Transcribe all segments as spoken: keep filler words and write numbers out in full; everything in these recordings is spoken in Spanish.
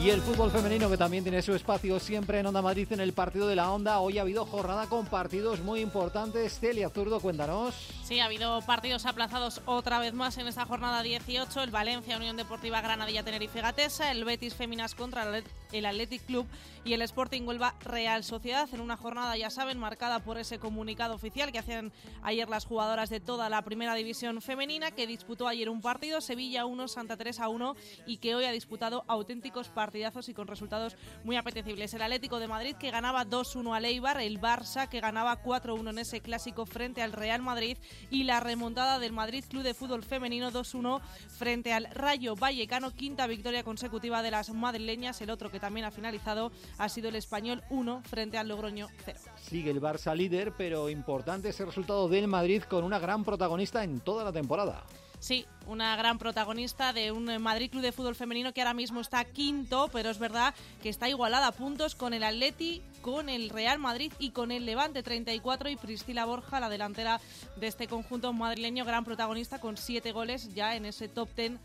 Y el fútbol femenino, que también tiene su espacio siempre en Onda Madrid en el partido de la Onda. Hoy ha habido jornada con partidos muy importantes. Celia Zurdo, cuéntanos. Sí, ha habido partidos aplazados otra vez más en esta jornada dieciocho. El Valencia, Unión Deportiva Granadilla, Tenerife, Gatesa. El Betis Féminas contra el Athletic Club. Y el Sporting Huelva, Real Sociedad. En una jornada, ya saben, marcada por ese comunicado oficial que hacían ayer las jugadoras de toda la primera división femenina, que disputó ayer un partido, Sevilla uno, Santa Teresa uno, y que hoy ha disputado auténticos partidazos y con resultados muy apetecibles. El Atlético de Madrid, que ganaba dos uno al Eibar, el Barça, que ganaba cuatro uno en ese clásico frente al Real Madrid, y la remontada del Madrid Club de Fútbol Femenino dos uno frente al Rayo Vallecano, quinta victoria consecutiva de las madrileñas. El otro que también ha finalizado ha sido el Español uno frente al Logroño cero. Sigue el Barça líder, pero importante ese resultado del Madrid con una gran protagonista en toda la temporada. Sí, una gran protagonista de un Madrid Club de Fútbol Femenino que ahora mismo está quinto, pero es verdad que está igualada a puntos con el Atleti, con el Real Madrid y con el Levante treinta y cuatro, y Priscila Borja, la delantera de este conjunto madrileño, gran protagonista con siete goles ya en ese top ten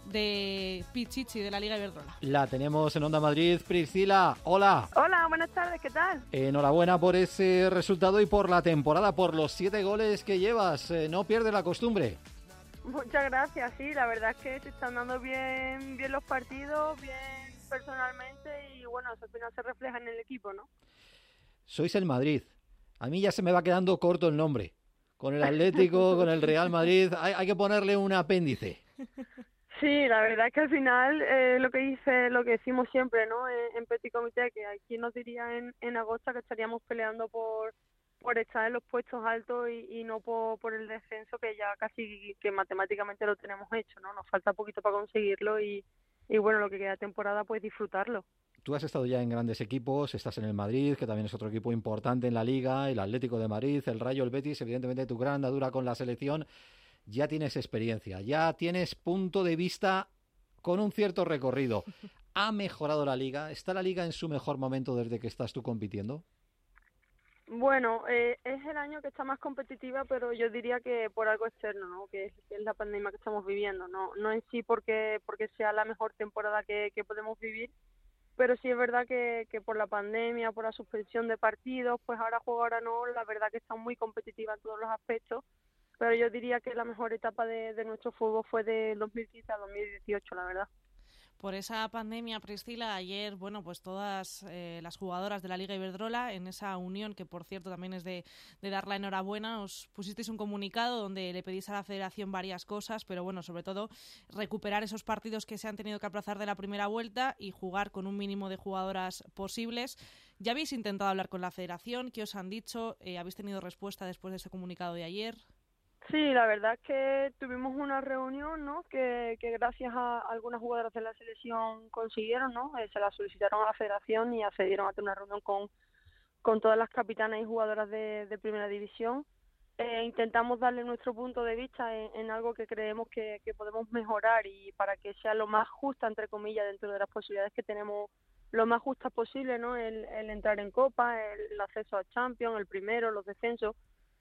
de Pichichi de la Liga Iberdrola. La tenemos en Onda Madrid. Priscila, hola. Hola, buenas tardes, ¿qué tal? Enhorabuena por ese resultado y por la temporada, por los siete goles que llevas. Eh, no pierdes la costumbre. Muchas gracias, sí, la verdad es que se están dando bien, bien los partidos, bien personalmente, y bueno, eso al final se refleja en el equipo, ¿no? Sois el Madrid. A mí ya se me va quedando corto el nombre. Con el Atlético, con el Real Madrid, hay, hay que ponerle un apéndice. Sí, la verdad es que al final eh, lo que dice, lo que decimos siempre, ¿no? En, en Petit Comité, que aquí nos diría en, en agosto que estaríamos peleando por por estar en los puestos altos y, y no por, por el descenso, que ya casi que matemáticamente lo tenemos hecho, ¿no? Nos falta poquito para conseguirlo y, y bueno, lo que queda de temporada, pues disfrutarlo. Tú has estado ya en grandes equipos, estás en el Madrid, que también es otro equipo importante en la Liga, el Atlético de Madrid, el Rayo, el Betis, evidentemente tu gran andadura con la selección. Ya tienes experiencia, ya tienes punto de vista con un cierto recorrido. ¿Ha mejorado la Liga? ¿Está la Liga en su mejor momento desde que estás tú compitiendo? Bueno, eh, es el año que está más competitiva, pero yo diría que por algo externo, ¿no? Que es, que es la pandemia que estamos viviendo, no no en sí porque porque sea la mejor temporada que, que podemos vivir, pero sí es verdad que, que por la pandemia, por la suspensión de partidos, pues ahora juego, ahora no, la verdad que está muy competitiva en todos los aspectos, pero yo diría que la mejor etapa de, de nuestro fútbol fue de dos mil quince a dos mil dieciocho, la verdad. Por esa pandemia, Priscila, ayer, bueno, pues todas eh, las jugadoras de la Liga Iberdrola, en esa unión, que por cierto también es de, de dar la enhorabuena, os pusisteis un comunicado donde le pedís a la Federación varias cosas, pero bueno, sobre todo recuperar esos partidos que se han tenido que aplazar de la primera vuelta y jugar con un mínimo de jugadoras posibles. ¿Ya habéis intentado hablar con la Federación? ¿Qué os han dicho? Eh, ¿Habéis tenido respuesta después de ese comunicado de ayer? Sí, la verdad es que tuvimos una reunión, ¿no? Que, que gracias a algunas jugadoras de la selección consiguieron, ¿no? Eh, se la solicitaron a la federación y accedieron a tener una reunión con, con todas las capitanas y jugadoras de, de primera división. Eh, intentamos darle nuestro punto de vista en, en algo que creemos que, que podemos mejorar y para que sea lo más justa, entre comillas, dentro de las posibilidades que tenemos, lo más justa posible, ¿no? El, el entrar en Copa, el, el acceso a Champions, el primero, los descensos.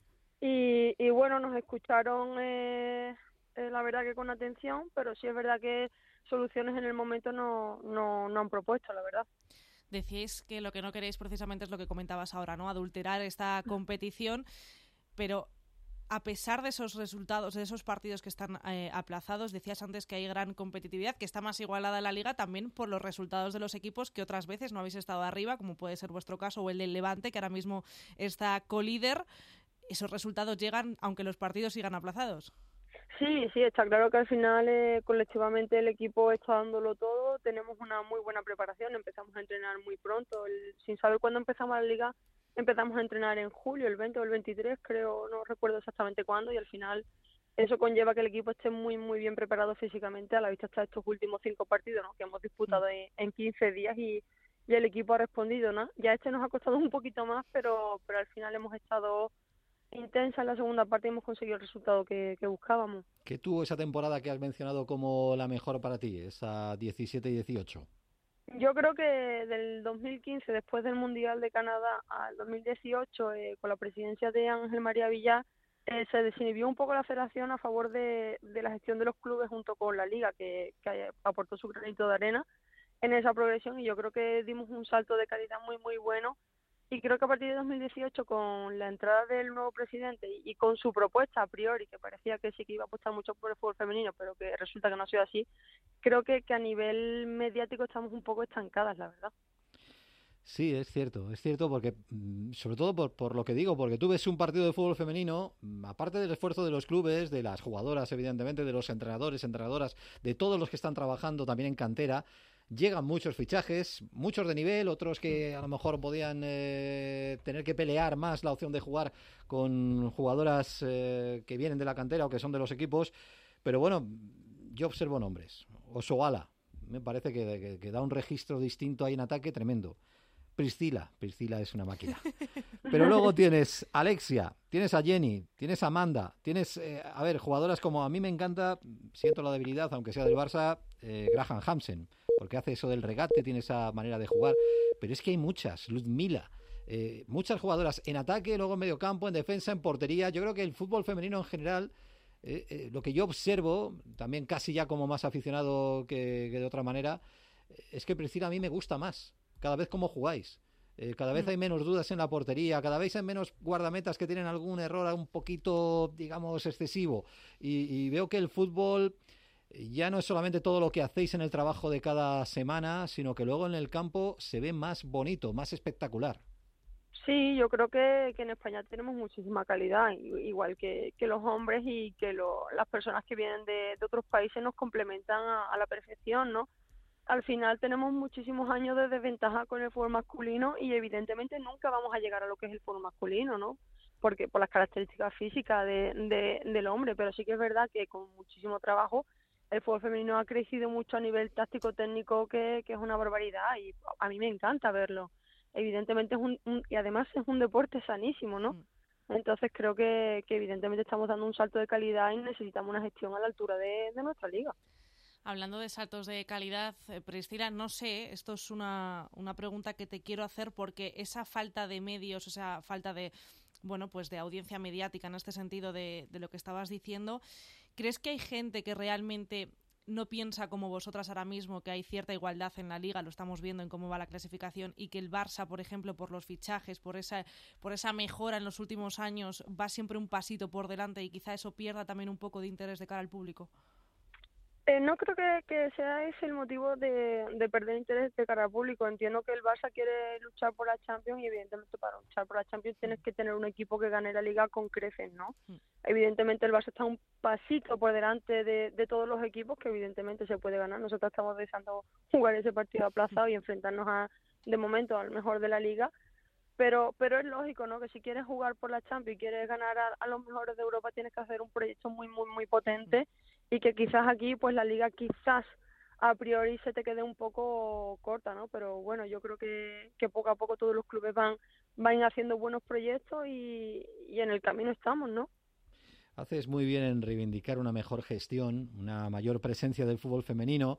Y, y bueno, nos escucharon, eh, eh, la verdad que con atención, pero sí es verdad que soluciones en el momento no, no, no han propuesto, la verdad. Decíais que lo que no queréis precisamente es lo que comentabas ahora, ¿no? Adulterar esta competición, pero a pesar de esos resultados, de esos partidos que están eh, aplazados, decías antes que hay gran competitividad, que está más igualada en la Liga también por los resultados de los equipos que otras veces no habéis estado arriba, como puede ser vuestro caso, o el del Levante, que ahora mismo está colíder. ¿Esos resultados llegan aunque los partidos sigan aplazados? Sí, sí, está claro que al final eh, colectivamente el equipo está dándolo todo, tenemos una muy buena preparación, empezamos a entrenar muy pronto, el, sin saber cuándo empezamos la liga, empezamos a entrenar en julio, el veinte o el veintitrés, creo, no recuerdo exactamente cuándo, y al final eso conlleva que el equipo esté muy muy bien preparado físicamente, a la vista hasta estos últimos cinco partidos, ¿no? Que hemos disputado en, en quince días y, y el equipo ha respondido, ¿no? Ya este nos ha costado un poquito más, pero, pero al final hemos estado intensa en la segunda parte y hemos conseguido el resultado que, que buscábamos. ¿Qué tuvo esa temporada que has mencionado como la mejor para ti, esa diecisiete dieciocho? Yo creo que del dos mil quince, después del Mundial de Canadá, al dos mil dieciocho, eh, con la presidencia de Ángel María Villar, eh, se desinhibió un poco la federación a favor de, de la gestión de los clubes junto con la liga, que, que aportó su granito de arena. en esa progresión y yo creo que dimos un salto de calidad muy, muy bueno. Y creo que a partir de dos mil dieciocho, con la entrada del nuevo presidente y, y con su propuesta a priori, que parecía que sí que iba a apostar mucho por el fútbol femenino, pero que resulta que no ha sido así, creo que, que a nivel mediático estamos un poco estancadas, la verdad. Sí, es cierto, es cierto porque, sobre todo por, por lo que digo, porque tú ves un partido de fútbol femenino, aparte del esfuerzo de los clubes, de las jugadoras, evidentemente, de los entrenadores, entrenadoras, de todos los que están trabajando también en cantera, llegan muchos fichajes, muchos de nivel, otros que a lo mejor podían eh, tener que pelear más la opción de jugar con jugadoras eh, que vienen de la cantera o que son de los equipos, pero bueno, yo observo nombres. Osoala, me parece que, que, que da un registro distinto ahí en ataque tremendo. Priscila, Priscila es una máquina. Pero luego tienes Alexia, tienes a Jenny, tienes a Amanda, tienes, eh, a ver, jugadoras como a mí me encanta, siento la debilidad, aunque sea del Barça, eh, Graham Hansen, porque hace eso del regate, tiene esa manera de jugar, pero es que hay muchas, Ludmila, eh, muchas jugadoras en ataque, luego en medio campo, en defensa, en portería. Yo creo que el fútbol femenino en general, eh, eh, lo que yo observo, también casi ya como más aficionado que, que de otra manera, es que Priscila a mí me gusta más. Cada vez como jugáis, eh, cada vez hay menos dudas en la portería, cada vez hay menos guardametas que tienen algún error un poquito, digamos, excesivo, y, y veo que el fútbol ya no es solamente todo lo que hacéis en el trabajo de cada semana, sino que luego en el campo se ve más bonito, más espectacular. Sí, yo creo que, que en España tenemos muchísima calidad, igual que, que los hombres y que lo, las personas que vienen de, de otros países nos complementan a, a la perfección, ¿no? Al final tenemos muchísimos años de desventaja con el fútbol masculino y evidentemente nunca vamos a llegar a lo que es el fútbol masculino, ¿no? Porque por las características físicas de, de, del hombre, pero sí que es verdad que con muchísimo trabajo el fútbol femenino ha crecido mucho a nivel táctico-técnico, que, que es una barbaridad y a mí me encanta verlo. Evidentemente es un, un y además es un deporte sanísimo, ¿no? Entonces creo que, que evidentemente estamos dando un salto de calidad y necesitamos una gestión a la altura de, de nuestra liga. Hablando de saltos de calidad, eh, Priscila, no sé, esto es una, una pregunta que te quiero hacer porque esa falta de medios, esa falta de, bueno, pues de audiencia mediática en este sentido de, de lo que estabas diciendo, ¿crees que hay gente que realmente no piensa como vosotras ahora mismo, que hay cierta igualdad en la liga, lo estamos viendo en cómo va la clasificación, y que el Barça, por ejemplo, por los fichajes, por esa, por esa mejora en los últimos años, va siempre un pasito por delante y quizá eso pierda también un poco de interés de cara al público? Eh, no creo que, que sea ese el motivo de, de perder interés de cara al público. Entiendo que el Barça quiere luchar por la Champions y evidentemente para luchar por la Champions tienes que tener un equipo que gane la Liga con creces, ¿no? Mm. Evidentemente el Barça está un pasito por delante de, de todos los equipos que evidentemente se puede ganar. Nosotros estamos deseando jugar ese partido aplazado y enfrentarnos a, de momento, al mejor de la Liga. Pero pero es lógico, ¿no? Que si quieres jugar por la Champions y quieres ganar a, a los mejores de Europa tienes que hacer un proyecto muy, muy, muy potente y que quizás aquí, pues la Liga quizás a priori se te quede un poco corta, ¿no? Pero bueno, yo creo que, que poco a poco todos los clubes van, van haciendo buenos proyectos y, y en el camino estamos, ¿no? Haces muy bien en reivindicar una mejor gestión, una mayor presencia del fútbol femenino,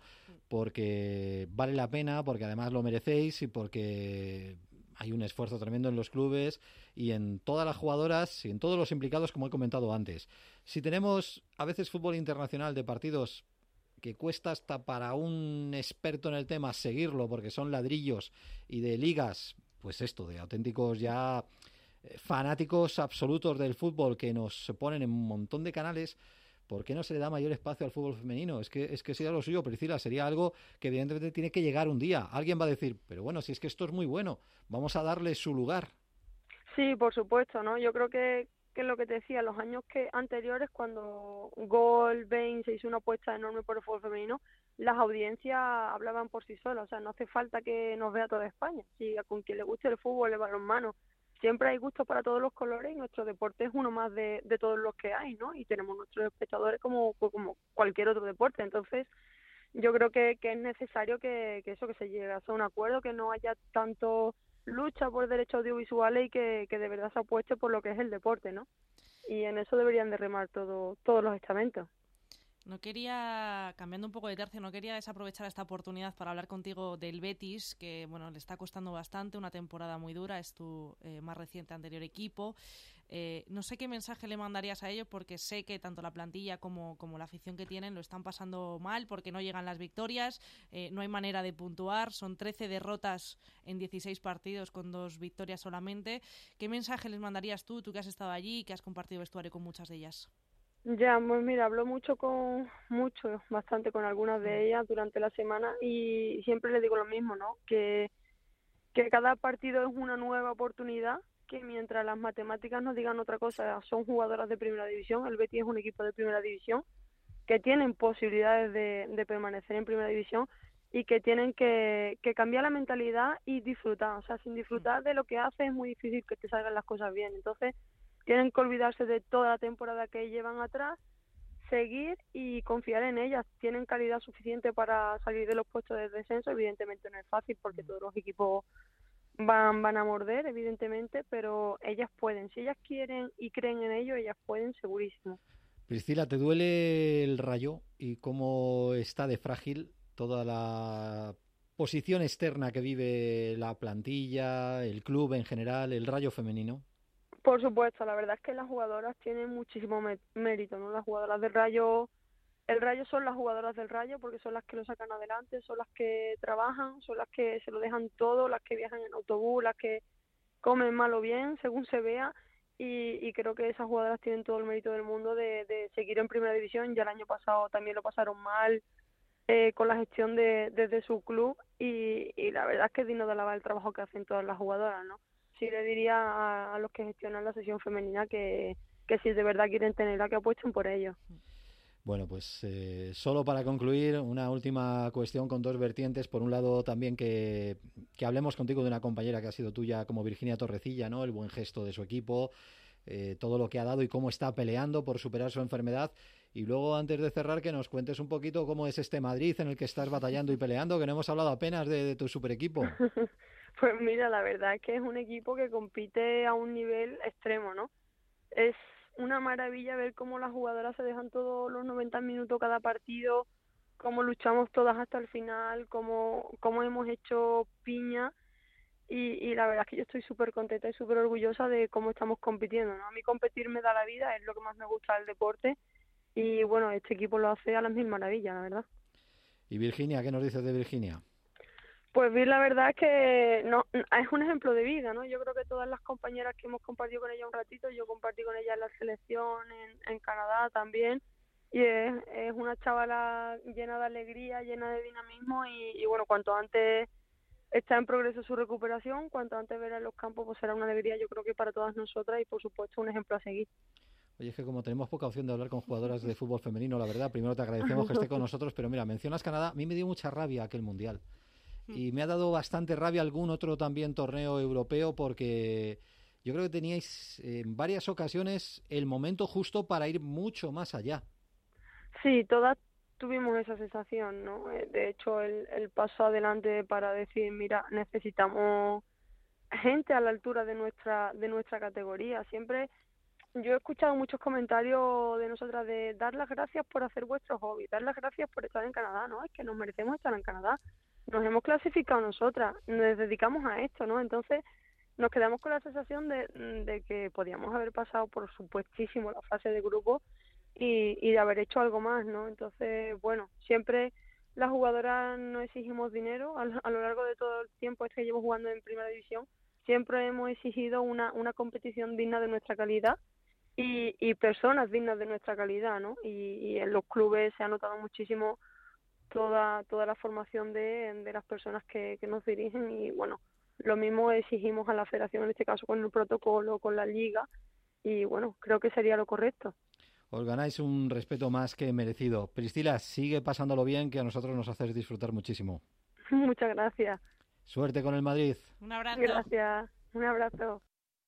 porque vale la pena, porque además lo merecéis y porque hay un esfuerzo tremendo en los clubes y en todas las jugadoras y en todos los implicados, como he comentado antes. Si tenemos a veces fútbol internacional de partidos que cuesta hasta para un experto en el tema seguirlo, porque son ladrillos, y de ligas, pues esto, de auténticos ya fanáticos absolutos del fútbol que nos ponen en un montón de canales, ¿por qué no se le da mayor espacio al fútbol femenino? Es que es que sería lo suyo, Priscila, sería algo que evidentemente tiene que llegar un día. Alguien va a decir, pero bueno, si es que esto es muy bueno, vamos a darle su lugar. Sí, por supuesto, ¿no? Yo creo que, que es lo que te decía, los años que anteriores, cuando Gol, Bain se hizo una apuesta enorme por el fútbol femenino, las audiencias hablaban por sí solas, o sea, no hace falta que nos vea toda España. Si a con quien le guste el fútbol, el balonmano, siempre hay gusto para todos los colores y nuestro deporte es uno más de, de todos los que hay, ¿no? Y tenemos nuestros espectadores como, como cualquier otro deporte. Entonces, yo creo que, que es necesario que, que eso, que se llegue a un acuerdo, que no haya tanto lucha por derechos audiovisuales y que, que de verdad se apueste por lo que es el deporte, ¿no? Y en eso deberían de remar todo, todos los estamentos. No quería, cambiando un poco de tercio, no quería desaprovechar esta oportunidad para hablar contigo del Betis, que bueno, le está costando bastante, una temporada muy dura, es tu eh, más reciente anterior equipo. Eh, no sé qué mensaje le mandarías a ellos, porque sé que tanto la plantilla como, como la afición que tienen lo están pasando mal porque no llegan las victorias, eh, no hay manera de puntuar, son trece derrotas en dieciséis partidos con dos victorias solamente. ¿Qué mensaje les mandarías tú, tú que has estado allí y que has compartido vestuario con muchas de ellas? Ya, pues mira, hablo mucho con, mucho, bastante con algunas de ellas durante la semana y siempre les digo lo mismo, ¿no? Que, que cada partido es una nueva oportunidad, que mientras las matemáticas nos digan otra cosa, son jugadoras de primera división, el Betis es un equipo de primera división, que tienen posibilidades de, de permanecer en primera división y que tienen que, que cambiar la mentalidad y disfrutar, o sea, sin disfrutar de lo que hace es muy difícil que te salgan las cosas bien, entonces tienen que olvidarse de toda la temporada que llevan atrás, seguir y confiar en ellas. Tienen calidad suficiente para salir de los puestos de descenso. Evidentemente no es fácil porque todos los equipos van, van a morder, evidentemente, pero ellas pueden. Si ellas quieren y creen en ello, ellas pueden, segurísimo. Priscila, ¿te duele el Rayo y cómo está de frágil toda la posición externa que vive la plantilla, el club en general, el Rayo femenino? Por supuesto, la verdad es que las jugadoras tienen muchísimo mérito, ¿no? Las jugadoras del Rayo, el Rayo son las jugadoras del Rayo porque son las que lo sacan adelante, son las que trabajan, son las que se lo dejan todo, las que viajan en autobús, las que comen mal o bien, según se vea, y, y creo que esas jugadoras tienen todo el mérito del mundo de, de seguir en primera división. Ya el año pasado también lo pasaron mal eh, con la gestión de desde su club y, y la verdad es que es digno de alabar el trabajo que hacen todas las jugadoras, ¿no? Sí le diría a, a los que gestionan la sesión femenina que, que si de verdad quieren tenerla, que apuesten por ello. Bueno, pues eh, solo para concluir, una última cuestión con dos vertientes. Por un lado, también que, que hablemos contigo de una compañera que ha sido tuya como Virginia Torrecilla, ¿no? El buen gesto de su equipo, eh, todo lo que ha dado y cómo está peleando por superar su enfermedad. Y luego, antes de cerrar, que nos cuentes un poquito cómo es este Madrid en el que estás batallando y peleando, que no hemos hablado apenas de, de tu super equipo. Pues mira, la verdad es que es un equipo que compite a un nivel extremo, ¿no? Es una maravilla ver cómo las jugadoras se dejan todos los noventa minutos cada partido, cómo luchamos todas hasta el final, cómo, cómo hemos hecho piña y, y la verdad es que yo estoy súper contenta y súper orgullosa de cómo estamos compitiendo, ¿no? A mí competir me da la vida, es lo que más me gusta del deporte y bueno, este equipo lo hace a las mil maravillas, la verdad. ¿Y Virginia? ¿Qué nos dices de Virginia? Pues Vir, la verdad es que no es un ejemplo de vida, ¿no? Yo creo que todas las compañeras que hemos compartido con ella un ratito, yo compartí con ella en la selección, en, en Canadá también, y es, es una chavala llena de alegría, llena de dinamismo y, y bueno, cuanto antes está en progreso su recuperación, cuanto antes verá en los campos, pues será una alegría yo creo que para todas nosotras y por supuesto un ejemplo a seguir. Oye, es que como tenemos poca opción de hablar con jugadoras de fútbol femenino, la verdad, primero te agradecemos que esté con nosotros, pero mira, mencionas Canadá, a mí me dio mucha rabia aquel Mundial. Y me ha dado bastante rabia algún otro también torneo europeo porque yo creo que teníais en varias ocasiones el momento justo para ir mucho más allá. Sí, todas tuvimos esa sensación, ¿no? De hecho, el, el paso adelante para decir, mira, necesitamos gente a la altura de nuestra de nuestra categoría. Siempre yo he escuchado muchos comentarios de nosotras de dar las gracias por hacer vuestro hobby, dar las gracias por estar en Canadá, ¿no? Es que nos merecemos estar en Canadá. Nos hemos clasificado nosotras, nos dedicamos a esto, ¿no? Entonces nos quedamos con la sensación de, de que podíamos haber pasado por supuestísimo la fase de grupo y, y de haber hecho algo más, ¿no? Entonces, bueno, siempre las jugadoras no exigimos dinero a, a lo largo de todo el tiempo este que llevo jugando en primera división, siempre hemos exigido una, una competición digna de nuestra calidad y, y personas dignas de nuestra calidad, ¿no? Y, y en los clubes se ha notado muchísimo toda toda la formación de, de las personas que, que nos dirigen y bueno, lo mismo exigimos a la federación en este caso con el protocolo, con la liga y bueno, creo que sería lo correcto. Os ganáis un respeto más que merecido. Priscila, sigue pasándolo bien, que a nosotros nos haces disfrutar muchísimo. Muchas gracias. Suerte con el Madrid. Un abrazo. Gracias, un abrazo.